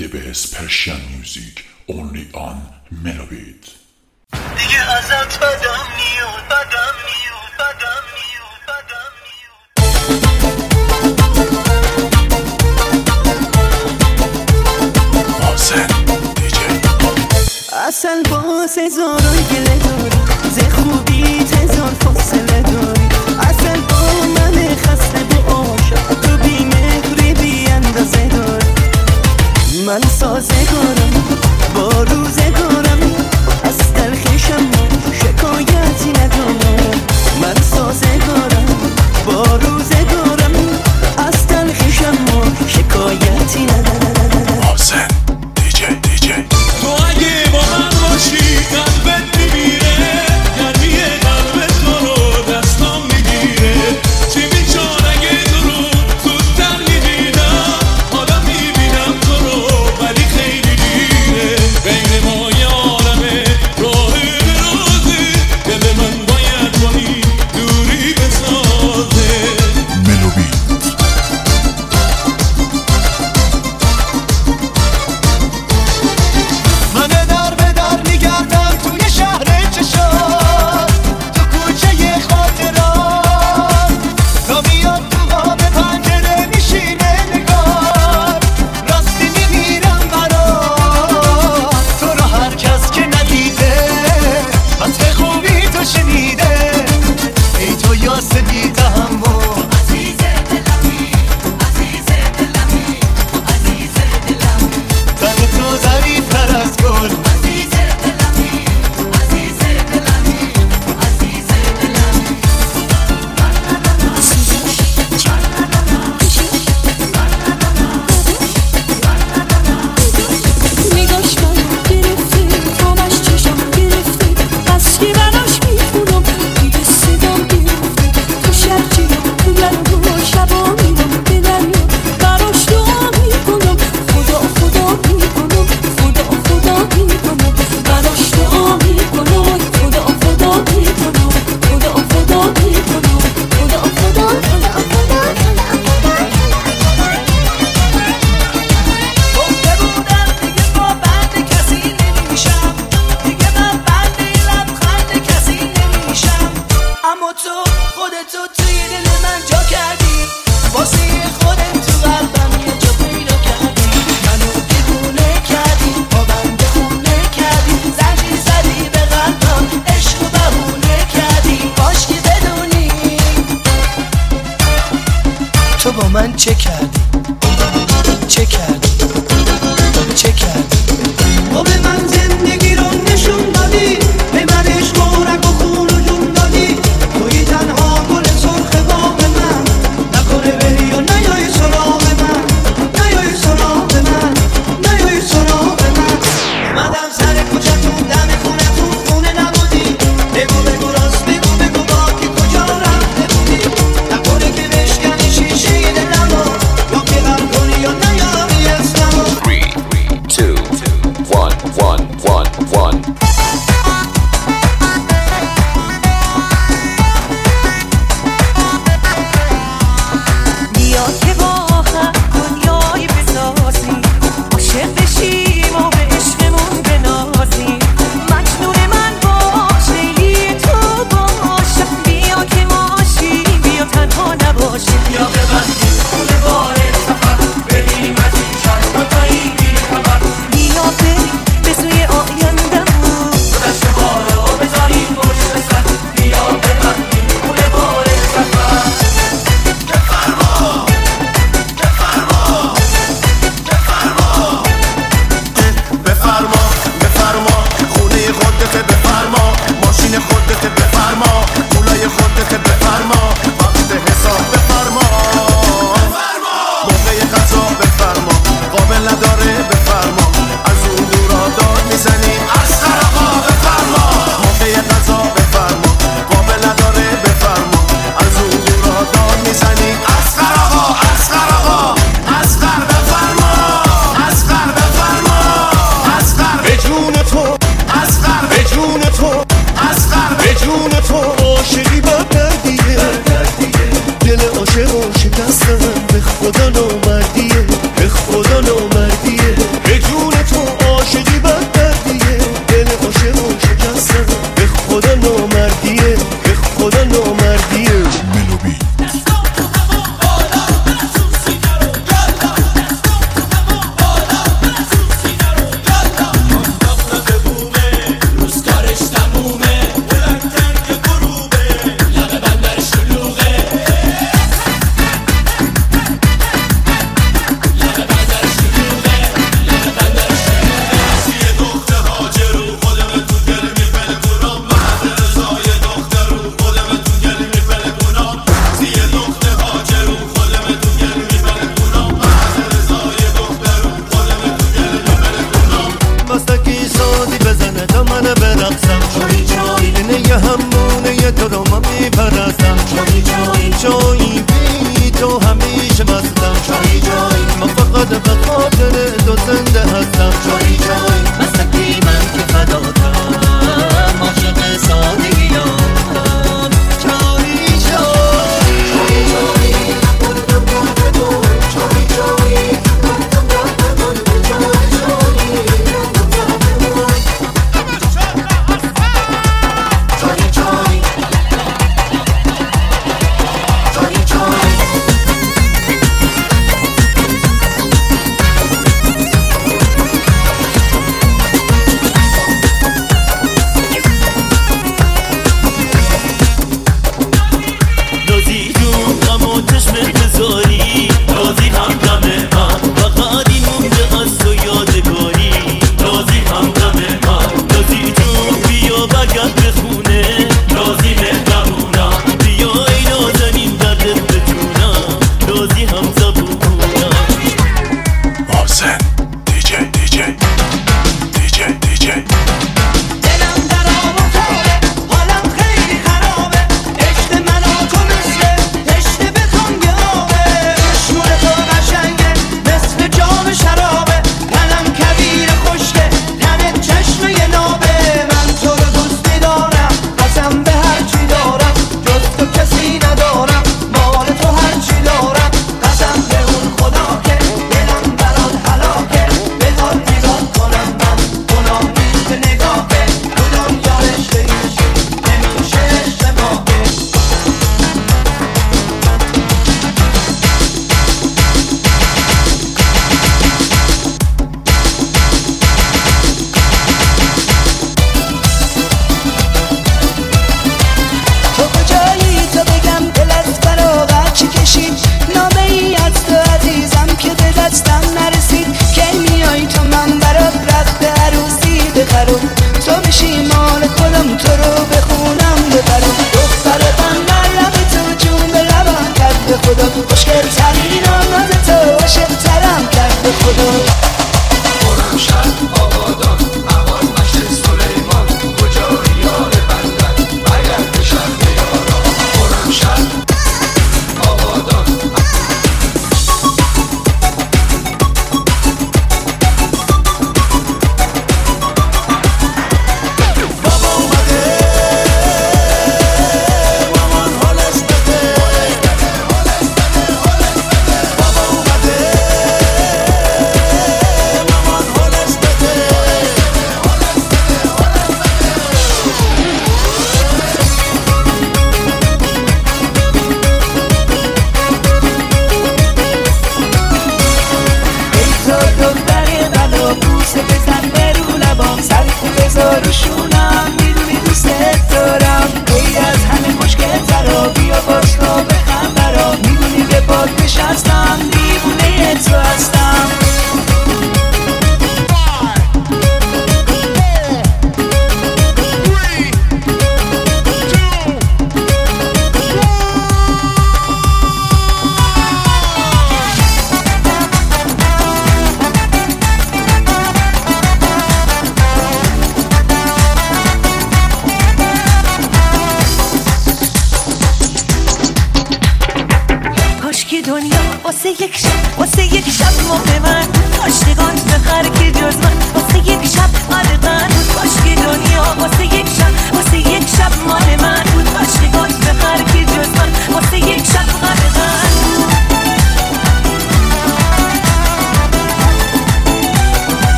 The best Persian music only on Melobit. دیگه ازت بدم میاد بدم میاد بدم میاد بدم میاد حسین دیجی اصل باز هزاران گله داری ز خوبیت هزار فاصله داری اصل با من خسته با عاشق تو بی مهری بی اندازه داری من سازگارم با روزگارم از تلخیشم شکایتی ندارم من سازگارم با روزگارم از تلخیشم شکایتی ندارم حسین دیجی تو اگه با من باشی قلبت میمیره گرمی قلبت تو رو دستام میگیره چی میشد اگه تو رو زودتر میدیدم حالا میبینم تو رو ولی خیلی دیره بین ما یه عالمه راه درازه دل من باید با این دوری بسازه ملوبیت من در به در میگردم توی شهر چشات تو کوچه خاطرات تا میاد تو قاب پنجره میشینه نگار راستی میمیرم برات تو رو هر کس که ندیده از به خوبی تو شنیده ای تو یاسدی تحمل عزیز دلمی عزیز دلمی عزیز دلمی تن تو ظریفتر از گل عزیز دلمی عزیز دلمی عزیز دلمی نگاش منو گرفته تامش چشم گرفته از که براش میخونم دیگه صدام گرفته تو شرچیم تو گرم شبا میرم به دریا براش دعا میکنم خدا میکنم خدا میکنم براش دعا میکنم خدا میکنم خدا میکنم گفته بودم دیگه با بند کسی نمیشم دیگه من بند این لبخند کسی نمیشم اما تو خودتو توی دل من جا کردی واسه خودت تو قلبم یه جا پیدا کردی منو دیوونه کردی با بند خونه کردی زنجیر زدی به قلبم عشق و بهونه کردی کاشکی بدونی تو با من چه کردی چه کردی چه کردی تو به من زندگی رو نشون دادی به من عشق و رگ و خون و جون دادی توی تنها گل سرخ باغ من نکنه بری و نیای سراغ من نیای سراغ من نیای سراغ من اومدم سر کوچه‌تون دم خونه‌تون خونه نبودی بگو راست بگو با کی کجا رفته بودی نکنه که بشکنی شیشه دلمو یا پیغام کنی یا نیاری اسممو 3, 2, 1. بیا که با هم دنیایی بسازیم عاشق بشیم و به عشقمون بنازیم مجنون من باش لیلی تو باشم بیا که ماشیم بیا تنها نباشیم یا ببندیم خونه بار سفر بریم از این شهر و تا این بی خبر بیا بریم به سوی آینده‌مون دشت بارا بذاریم پشت سر بیا ببندیم خونه بار سفر بفرما خونه خودت بفرما ماشین خودت بفرما پولای خودت بفرما وقت حساب بفرما موقع غذا بفرما قابل نداره بفرما از اون دورا داد میزنی اصغر آقا بفرما موقع غذا بفرما قابل نداره بفرما از اون دورا داد میزنی اصغر آقا اصغر بفرما اصغر بفرما به جون تو اصغر به جون تو اصغر به جون تو عاشقی با دردیه دل عاشق و شکستم به خدا نامردیه به خدا نامردیه موی تو رو من میپرستم جایی جایی جایی بی تو همیشه مستم جایی جایی من فقط به خاطر تو زنده هستم جایی جایی مستکی من که فداتم عاشق سادگیام جایی جایی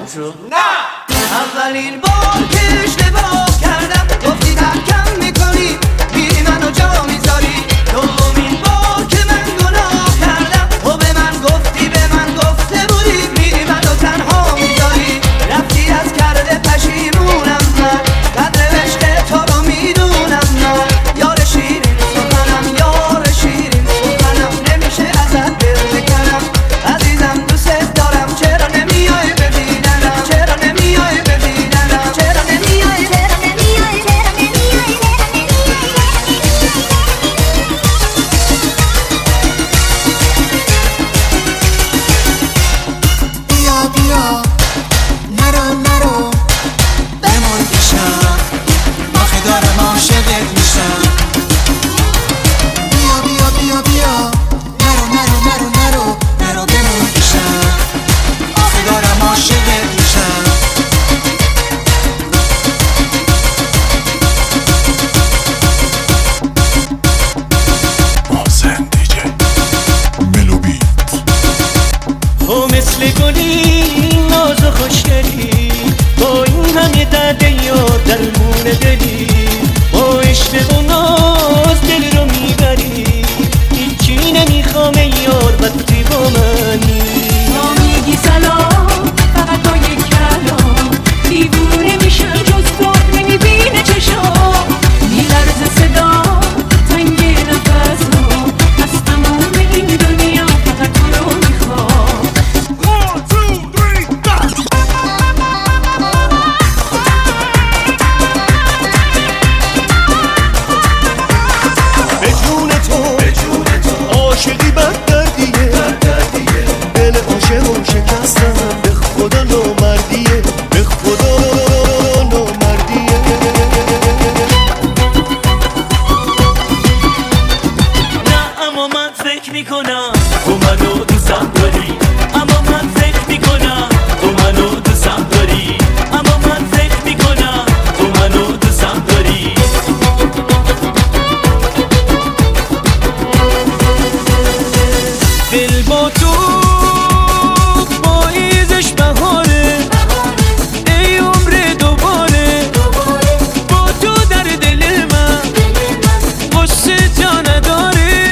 رو؟ نه اولین بار که اشتباه کردم گفتی ترکم میکنی میری منو جا میذاری دومین بار که من گناه کردم و به من گفتی به من گفته بودی میری منو تنها میذاری رفتی از کرده پشیمونم من قدر عشق تو رو میدونم من یار شیرین سخنم یار شیرین سخنم نمیشه ازت دل بکنم عزیزم دوست دارم چرا نمیای ببینم چرا نمیای ببینم چرا نمیای بیا بیا نرو بمون پیشم آخه دارم عاشقت میشم بیا نرو بمون پیشم آخه دارم عاشقت میشم محسن دیجی ملوبی تو مثل گلی ناز و خوشگلی با این همه درد یاد درمون دلی با عشق و ناز دل رو میبری هیچی نمیخوام ای یار وقتی با منی تا میگی سلام فقط با یک کلام دیوونه میشم جز تو نمیبینه چشام میلرزه صدا تنگ نفسم از تمام این دنیا فقط تو رو میخوام به جون تو عاشقی بد دردیه دل عاشقم شکستم به خدا نامردیه به خدا نامردیه نه اما من فکر میکنم تو منو دوستم داری اما من فکر میکنم تو منو دوستم داری اما من فکر میکنم تو منو دوستم داری دل با تو پاییزش بهاره ای عمر دوباره با تو در دل من قصه جا نداره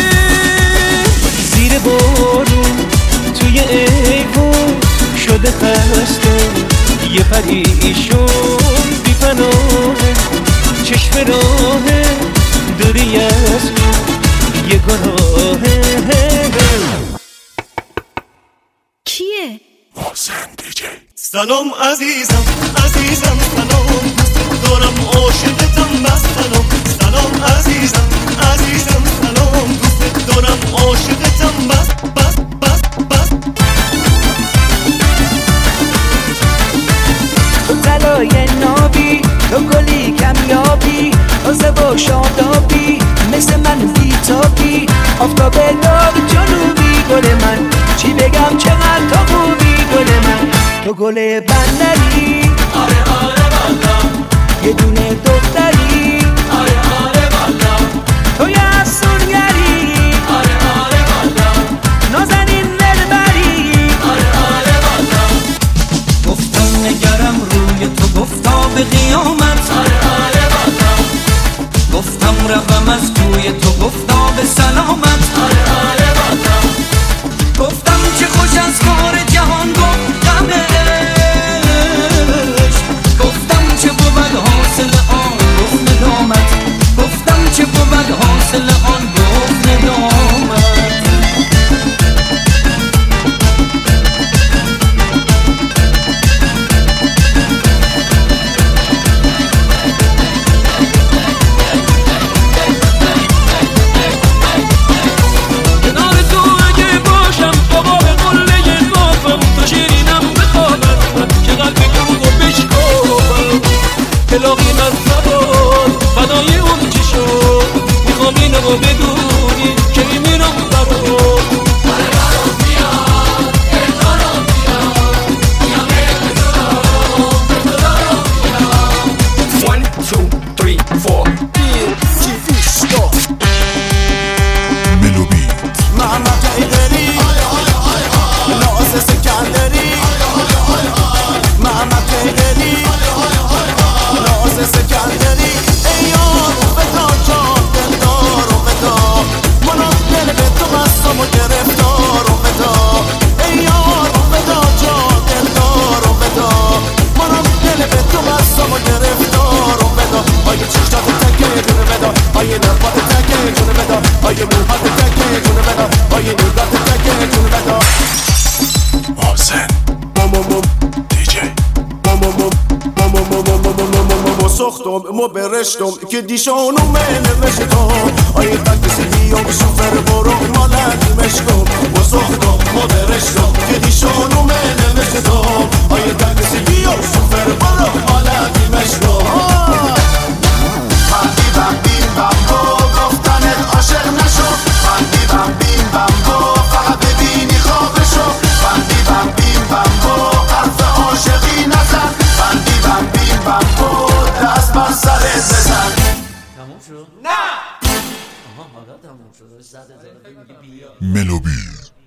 زیر بارون توی ایوون شده خسته یه پریشون بی پناهه چشم راهه دوری از یه گناهه کیه؟ محسن دیجی سلام عزیزم سلام دوست دارم عاشقتم بس سلام عزیزم سلام دوست دارم عاشقتم بس تو طلای نابی تو گلی کمیابی تازه و شادابی مثل من بیتابی آفتاب لاب جنوبی گل من چی بگم چقدر تو خوبی گل من تو گل بندری آره والا یه دونه دختری آره والا تو یه افسونگری آره والا نازنین دلبری آره والا گفتم نگرم روی تو گفتا به قیامت آره والا گفتم روم از توی تو گفتا به سلامت آره والا گفتم چه خوش از کار جهان گفتمش گفتم چه بود حاصل آن گفت ندامت گفتم چه بود حاصل آن گفت نگاهت تکه جون بدا آی نگاهت تکه جون بدا محسن دیجی ما ساختم ما برشتم که دیشانو من نوشتم آی قلبی بیام سوفر برو مالت مشکم ما ساختم ما برشتم که دیشانو من نوشتم آی قلبی بیام سوفر برو مالت مشکم من بیبم بیم بمبو گفتنت عاشق نشو من بیبم بیم بمبو فقط ببینی خوابشو من بیبم بیم بمبو حرف عاشقی نزن من بیبم بیم بمبو دست بر سرت بزن تموم شد؟ نه آها حالا تموم شد. 100,000 میگی بیا ملوبی